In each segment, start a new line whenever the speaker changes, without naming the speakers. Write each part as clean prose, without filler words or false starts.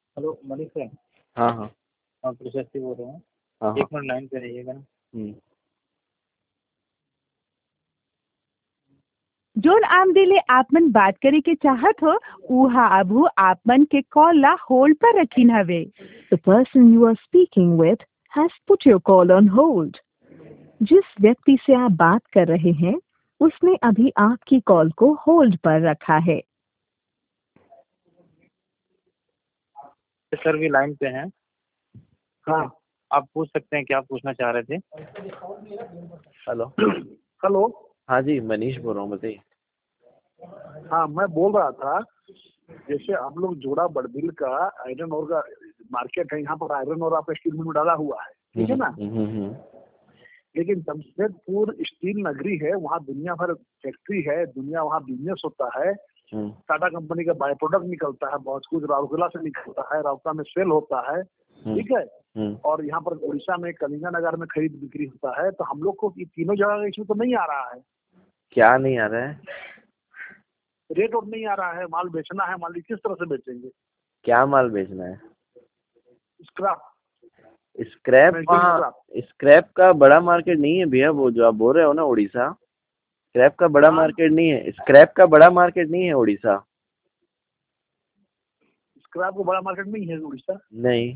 Hello Malik sir.
हाँ हाँ
हाँ प्रशस्ति बोल रहा हूँ।
हाँ
एक
हाँ।
मिनट लाइन पे रहिएगा।
जोन आमदिले आपमन बात करे के चाहत हो उहा अबू आपमन के कॉल ला होल्ड पर रखिन हवे। The person you are speaking with has put your call on hold. जिस व्यक्ति से आप बात कर रहे हैं उसने अभी आपकी कॉल को होल्ड पर रखा है।
सर भी लाइन पे हैं।
हाँ
आप पूछ सकते हैं, क्या पूछना चाह रहे थे?
हेलो।
हेलो।
हाँ जी, मनीष बोल रहा हूँ, बताइए।
हाँ, मैं बोल रहा था जैसे आप लोग जोड़ा बड़बिल का आयरन ओर का मार्केट है, यहाँ पर आयरन ओर आपका स्टील मिल में डाला हुआ है, ठीक है ना। लेकिन जमशेदपुर स्टील नगरी है, वहाँ दुनिया भर फैक्ट्री है, दुनिया वहाँ बिजनेस होता है। टाटा कंपनी का बाय प्रोडक्ट निकलता है, बहुत कुछ राउरकेला से निकलता है, राउरकेला में सेल होता है, ठीक है। और यहाँ पर उड़ीसा में कलिंगा नगर में खरीद बिक्री होता है। तो हम लोग को तीनों जगह इशू तो नहीं आ रहा है।
क्या नहीं आ रहा है?
रेट और नहीं आ रहा है, माल बेचना है, माल किस तरह से बेचेंगे?
क्या माल बेचना है?
स्क्रैप।
स्क्रैप? वहाँ स्क्रैप का बड़ा मार्केट नहीं है भैया, वो जो आप बोल रहे हो ना उड़ीसा, स्क्रैप का बड़ा मार्केट नहीं है। स्क्रैप का बड़ा मार्केट नहीं है उड़ीसा।
स्क्रैप का बड़ा मार्केट नहीं है उड़ीसा?
नहीं।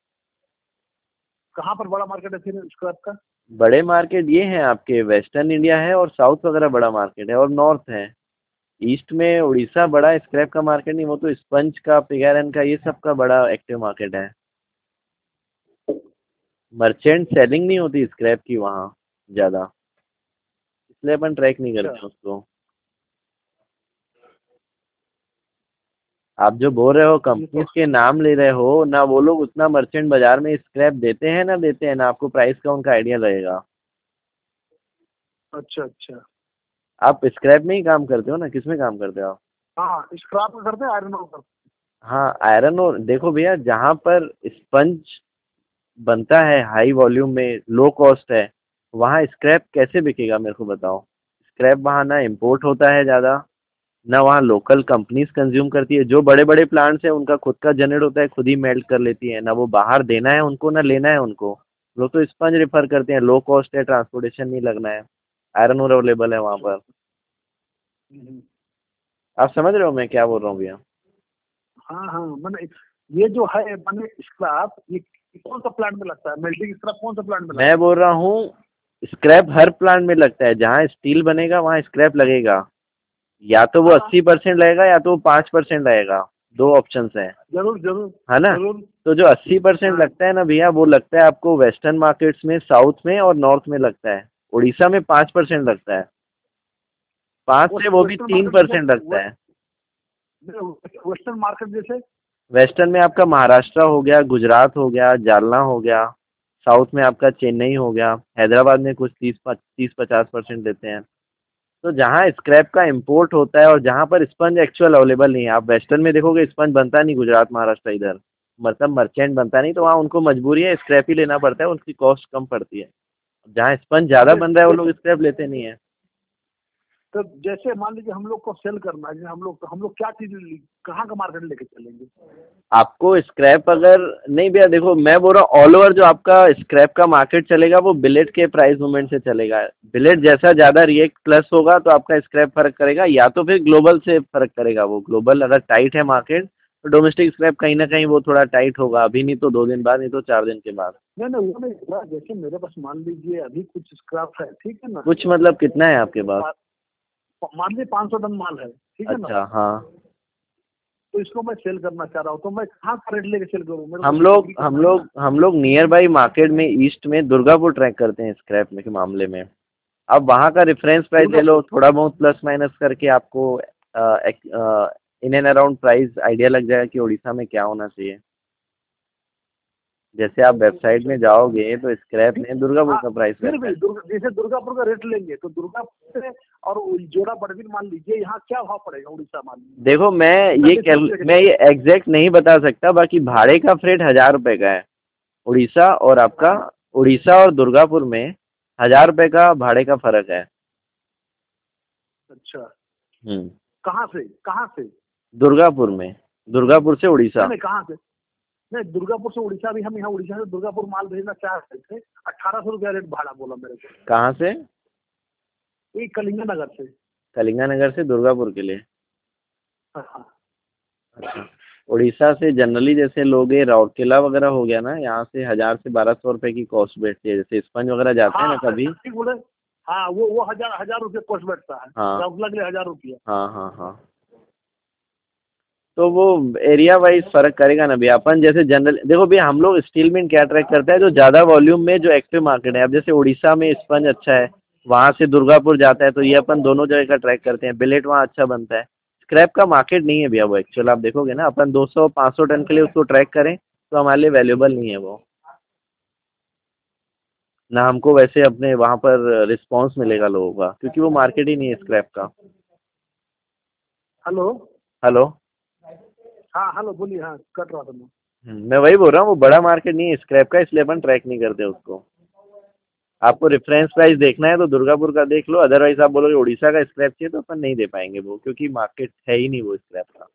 कहाँ पर बड़ा मार्केट है फिर स्क्रैप का?
बड़े मार्केट ये हैं आपके वेस्टर्न इंडिया है और साउथ वगैरह बड़ा मार्केट है, और नॉर्थ है। ईस्ट में उड़ीसा बड़ा स्क्रैप का मार्केट नहीं, वो तो स्पंज का, पिग आयरन का, ये सब का बड़ा एक्टिव मार्केट है। मर्चेंट सेलिंग नहीं होती स्क्रैप की वहाँ ज़्यादा, इसलिए अपन ट्रैक नहीं करते उसको। आप जो बोल रहे हो कंपनीज के नाम ले रहे हो ना, वो लोग उतना मर्चेंट बाजार में स्क्रैप देते हैं ना देते हैं ना, आपको प्राइस का उनका आइडिया रहेगा।
अच्छा अच्छा।
आप स्क्रैप में ही काम करते हो ना, किस में काम करते हो आप?
हाँ, स्क्रैप में करते हैं, आयरन और करते हैं।
हाँ आयरन और। देखो भैया, जहाँ पर स्पंज बनता है हाई वॉल्यूम में, लो कॉस्ट है, वहाँ स्क्रैप कैसे बिकेगा मेरे को बताओ। स्क्रैप वहाँ ना इम्पोर्ट होता है ज़्यादा, ना वहाँ लोकल कंपनीज कंज्यूम करती है। जो बड़े बड़े प्लांट्स हैं उनका खुद का जनरेट होता है, खुद ही मेल्ट कर लेती है, ना वो बाहर देना है उनको ना लेना है उनको। लोग तो स्पंज रेफर करते हैं, लो कॉस्ट है, ट्रांसपोर्टेशन नहीं लगना है, आयरन और अवेलेबल है वहाँ पर। आप समझ रहे हो मैं क्या बोल रहा हूँ भैया?
हाँ हाँ, मैंने ये जो है मैंने स्क्रैप, ये कौन सा प्लांट में लगता है? मेल्टिंग स्क्रैप कौन सा प्लांट में लगता है?
मैं बोल रहा हूँ स्क्रैप हर प्लांट में लगता है, जहाँ स्टील बनेगा वहाँ स्क्रैप लगेगा। या तो वो 80% लगेगा या तो वो 5% लगेगा, दो ऑप्शन है।
जरूर जरूर,
है ना?
जरूर।
तो जो 80% लगता है ना भैया, वो लगता है आपको वेस्टर्न मार्केट्स में, साउथ में और नॉर्थ में लगता है। उड़ीसा में 5% लगता है, 5 से वो भी 3% लगता है।
वेस्टर्न मार्केट जैसे
वेस्टर्न में आपका महाराष्ट्र हो गया, गुजरात हो गया, जालना हो गया। साउथ में आपका चेन्नई हो गया, हैदराबाद में कुछ 30-50% देते हैं। तो जहाँ स्क्रैप का इंपोर्ट होता है और जहाँ पर स्पंज एक्चुअल अवेलेबल नहीं है, आप वेस्टर्न में देखोगे स्पंज बनता नहीं, गुजरात महाराष्ट्र इधर मतलब मर्चेंट बनता नहीं, तो वहाँ उनको मजबूरी है स्क्रैप ही लेना पड़ता है, उनकी कॉस्ट कम पड़ती है। जहाँ स्पंज ज़्यादा बन रहा है वो लोग स्क्रैप लेते नहीं है।
तो जैसे मान लीजिए हम लोग को सेल करना है, हम लोग क्या चीज कहाँ का मार्केट लेके चलेंगे?
आपको स्क्रैप अगर नहीं भैया, देखो मैं बोल रहा हूँ ऑल ओवर जो आपका स्क्रैप का मार्केट चलेगा वो बिलेट के प्राइस मूवमेंट से चलेगा। बिलेट जैसा ज़्यादा रिएक्ट प्लस होगा तो आपका स्क्रैप फर्क करेगा, या तो फिर ग्लोबल से फर्क करेगा। वो ग्लोबल अगर टाइट है मार्केट तो डोमेस्टिक स्क्रैप कहीं ना कहीं वो थोड़ा टाइट होगा, अभी नहीं तो 2 दिन बाद, नहीं तो 4 दिन के बाद।
नहीं वो नहीं, जैसे मेरे पास मान लीजिए अभी कुछ स्क्रैप है, ठीक है ना।
कुछ मतलब कितना है आपके पास?
मान लीजिए 500 टन माल है, ठीक है ना।
अच्छा हाँ।
तो इसको मैं सेल करना चाह रहा हूँ, तो मैं कहाँ का रेट लेके सेल करूँ?
हम लोग नियर बाई मार्केट में ईस्ट में दुर्गापुर ट्रैक करते हैं स्क्रैप में के मामले में। अब वहाँ का रेफरेंस प्राइस ले लो, थोड़ा बहुत प्लस माइनस करके आपको in and around price idea लग जाएगा कि उड़ीसा में क्या होना चाहिए। जैसे आप वेबसाइट में जाओगे तो स्क्रैप में दुर्गापुर का प्राइस रहता है।
जैसे दुर्गापुर का रेट लेंगे तो दुर्गापुर से और जोड़ा बड़बिल मान लीजिए, यहाँ क्या भाव पड़ेगा उड़ीसा मान लीजिए?
देखो मैं ये एग्जैक्ट नहीं बता सकता, बाकी भाड़े का फ्रेट 1000 रुपये का है उड़ीसा और आपका। उड़ीसा और दुर्गापुर में 1000 रुपये का भाड़े का फर्क है।
अच्छा। कहाँ से?
दुर्गापुर में, दुर्गापुर से उड़ीसा।
कहाँ से? नहीं, दुर्गापुर से उड़ीसा भी, हम यहाँ उड़ीसा से दुर्गापुर माल भेजना चाह रहे थे। 1800 रुपया रेट भाड़ा बोला मेरे को।
कहाँ से?
ये कलिंगा नगर से।
कलिंगा नगर से दुर्गापुर के लिए?
हाँ।
अच्छा। उड़ीसा से जनरली जैसे लोग ये राउरकेला वगैरह हो गया ना, यहाँ से 1000 से 1200 रुपए की कॉस्ट बैठती है। जैसे स्पंज वगैरह जाते हैं ना कभी।
ठीक बोले। हाँ, वो 1000 रुपये कॉस्ट बैठता है।
हाँ।
राउरकेला के लिए 1000 रुपया।
हाँ हाँ हाँ। तो वो एरिया वाइज फर्क करेगा ना भैया। अपन जैसे जनरल देखो भैया, हम लोग स्टील में क्या ट्रैक करते हैं, जो ज़्यादा वॉल्यूम में जो एक्टिव मार्केट है। अब जैसे उड़ीसा में स्पंज अच्छा है, वहाँ से दुर्गापुर जाता है, तो ये अपन दोनों जगह का ट्रैक करते हैं। बिलेट वहाँ अच्छा बनता है। स्क्रैप का मार्केट नहीं है भैया वो। एक्चुअल आप देखोगे ना, अपन 200-500 टन के लिए उसको ट्रैक करें तो हमारे लिए वैल्यूबल नहीं है वो। ना हमको वैसे अपने वहाँ पर रिस्पॉन्स मिलेगा लोगों का, क्योंकि वो मार्केट ही नहीं है स्क्रैप का।
हेलो।
हेलो।
हाँ हेलो, बोलिए। हाँ, कट रहा था मैं।
मैं वही बोल रहा हूँ, वो बड़ा मार्केट नहीं है स्क्रैप का, इसलिए अपन ट्रैक नहीं करते उसको। आपको रेफरेंस प्राइस देखना है तो दुर्गापुर का देख लो, अदरवाइज आप बोलोगे उड़ीसा का स्क्रैप चाहिए तो अपन नहीं दे पाएंगे वो, क्योंकि मार्केट है ही नहीं वो स्क्रैप का।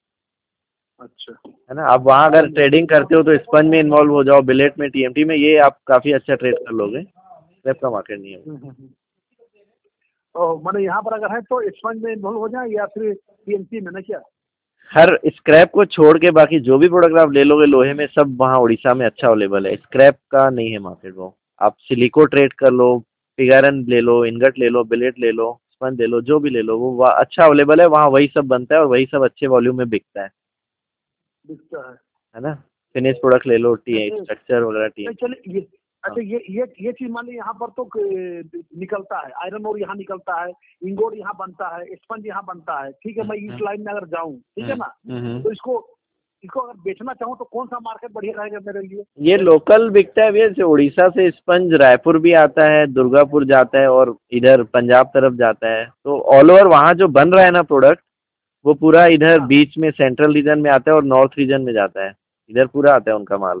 अच्छा।
है ना। आप वहाँ अगर ट्रेडिंग करते हो तो स्पंज में इन्वॉल्व हो जाओ, बिलेट में, टीएमटी में, ये आप काफ़ी अच्छा ट्रेड कर लोगे। स्क्रैप का मार्केट नहीं है वो।
मैंने यहाँ पर अगर है तो स्पंज में इन्वॉल्व हो जाए या फिर टीएमसी में ना क्या?
हर स्क्रैप को छोड़ के बाकी जो भी प्रोडक्ट आप ले लोगे लोहे में, सब वहाँ उड़ीसा में अच्छा अवेलेबल है। स्क्रैप का नहीं है मार्केट वो। आप सिलिको ट्रेड कर लो, पिग आयरन ले लो, इनगट ले लो, बिलेट ले लो, स्पंज ले लो, जो भी ले लो, वो वहाँ अच्छा अवेलेबल है। वहाँ वही सब बनता है और वही सब अच्छे वॉल्यूम में बिकता
दिखता है।
है ना। फिनिश प्रोडक्ट ले लो, टी
अच्छा।
स्ट्रक्चर वगैरह, टी।
नहीं, चलिए ये। अच्छा, ये चीज मान ली यहाँ पर तो निकलता है, आयरन और यहाँ निकलता है, इंगोट यहाँ बनता है, स्पंज यहाँ बनता है। ठीक है, मैं इस लाइन में अगर जाऊँ, ठीक है ना, तो इसको अगर बेचना चाहूँ तो कौन सा मार्केट बढ़िया रहेगा मेरे लिए?
ये लोकल बिकता है भैया। जैसे उड़ीसा से स्पंज रायपुर भी आता है, दुर्गापुर जाता है, और इधर पंजाब तरफ जाता है। तो ऑल ओवर वहाँ जो बन रहा है ना प्रोडक्ट, वो पूरा इधर बीच में सेंट्रल रीजन में आता है और नॉर्थ रीजन में जाता है। इधर पूरा आता है उनका माल।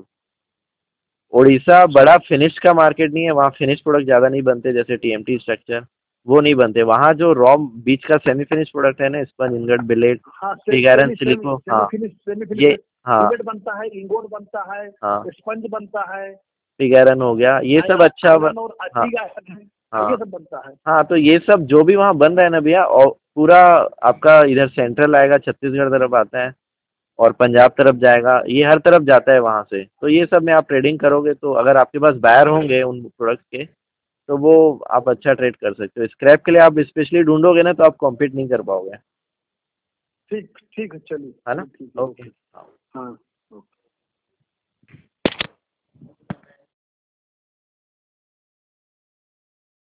उड़ीसा बड़ा फिनिश का मार्केट नहीं है, वहाँ फिनिश प्रोडक्ट ज़्यादा नहीं बनते, जैसे टीएमटी स्ट्रक्चर वो नहीं बनते वहाँ। जो रॉ बीच का सेमी फिनिश प्रोडक्ट है ना, sponge, ingot, billet, pig iron, silico, हाँ ये, हाँ
बनता है, इंगोट बनता है,
हाँ,
स्पंज बनता है,
पिग आयरन हो गया, ये सब अच्छा हाँ हाँ
ये सब बनता है।
हाँ। तो ये सब जो भी वहाँ बन रहा है ना भैया, और पूरा आपका इधर सेंट्रल आएगा, छत्तीसगढ़ तरफ आता है और पंजाब तरफ जाएगा, ये हर तरफ जाता है वहाँ से। तो ये सब में आप ट्रेडिंग करोगे तो अगर आपके पास बायर होंगे उन प्रोडक्ट्स के, तो वो आप अच्छा ट्रेड कर सकते हो। स्क्रैप के लिए आप स्पेशली ढूंढोगे ना तो आप कॉम्पीट नहीं कर पाओगे।
ठीक ठीक है, चलिए,
है ना।
ठीक है।
ओके।